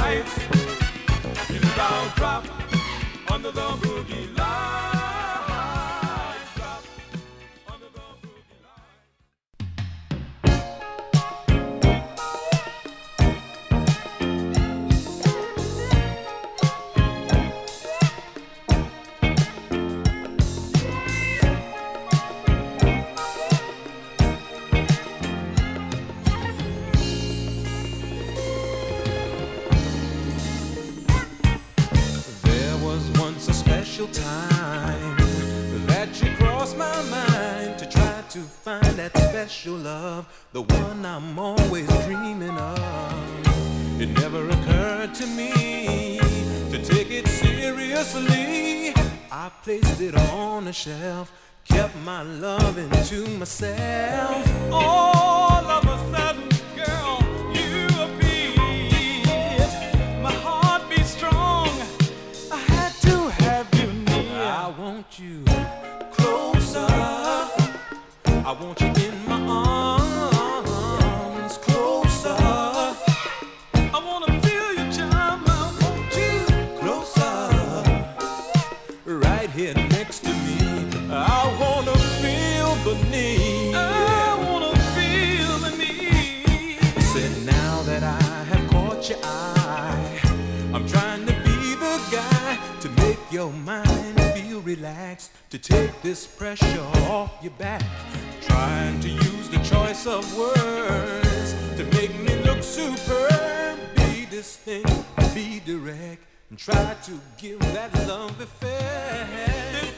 lights. Feel it all drop under the boogie lights. Drop under the boogie time that you crossed my mind to try to find that special love, the one I'm always dreaming of. It never occurred to me to take it seriously. I placed it on a shelf, kept my loving to myself. All of a sudden, girl, you appeared. My heart beat strong. I had to have you near. I want you closer. I want you in my arms, closer. I wanna feel your charm. I want you closer, right here next to me. I wanna feel the need. I wanna feel the need. Said now that I have caught your eye, I'm trying to be the guy to make your mind feel relaxed, to take this pressure off your back. Trying to use the choice of words to make me look superb. Be distinct, be direct, and try to give that love effect.